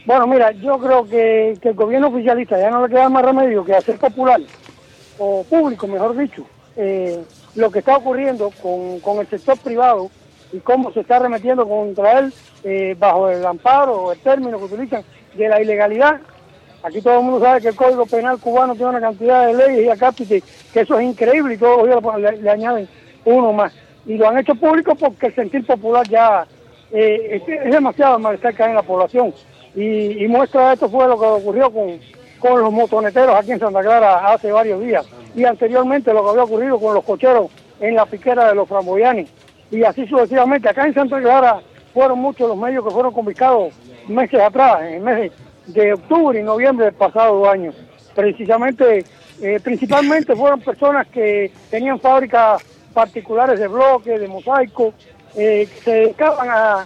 Bueno, mira, yo creo que el gobierno oficialista ya no le queda más remedio que hacer popular, o público, mejor dicho, lo que está ocurriendo con el sector privado y cómo se está remetiendo contra él bajo el amparo o el término que utilizan de la ilegalidad. Aquí todo el mundo sabe que el Código Penal cubano tiene una cantidad de leyes y acápites que eso es increíble y todos los días le añaden uno más. Y lo han hecho público porque el sentir popular ya es demasiado malestar que hay en la población. Y muestra de esto fue lo que ocurrió con los motoneteros aquí en Santa Clara hace varios días. Y anteriormente lo que había ocurrido con los cocheros en la piquera de los Framboyanes. Y así sucesivamente. Acá en Santa Clara fueron muchos los medios que fueron confiscados meses atrás, en el mes de octubre y noviembre del pasado año. Precisamente, principalmente fueron personas que tenían fábricas particulares de bloques, de mosaico, que se dedicaban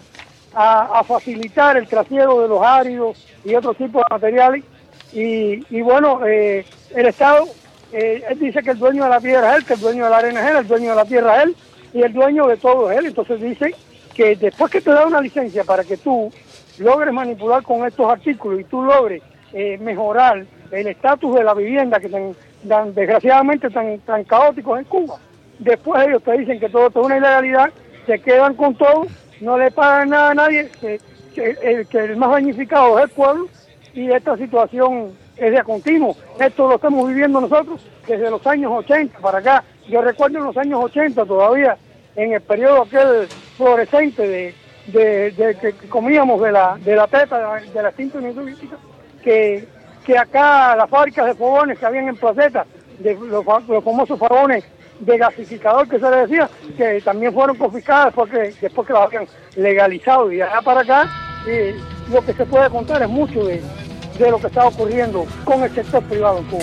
a facilitar el trasiego de los áridos y otros tipos de materiales. Y bueno, el Estado, él dice que el dueño de la tierra es él, que el dueño de la arena es él, el dueño de la tierra es él y el dueño de todo es él. Entonces dice que después que te da una licencia para que tú logres manipular con estos artículos y tú logres mejorar el estatus de la vivienda que desgraciadamente tan caóticos en Cuba, después ellos te dicen que todo esto es una ilegalidad, se quedan con todo, no le pagan nada a nadie, que el más dañificado es el pueblo y esta situación es de continuo. Esto lo estamos viviendo nosotros desde los años 80 para acá. Yo recuerdo en los años 80 todavía, en el periodo aquel fluorescente de que comíamos de la teta de la cinta turística, que acá las fábricas de fogones que habían en Placeta, de los famosos fogones de gasificador que se les decía, que también fueron confiscadas después que las habían legalizado. Y de allá para acá lo que se puede contar es mucho de lo que está ocurriendo con el sector privado en Cuba.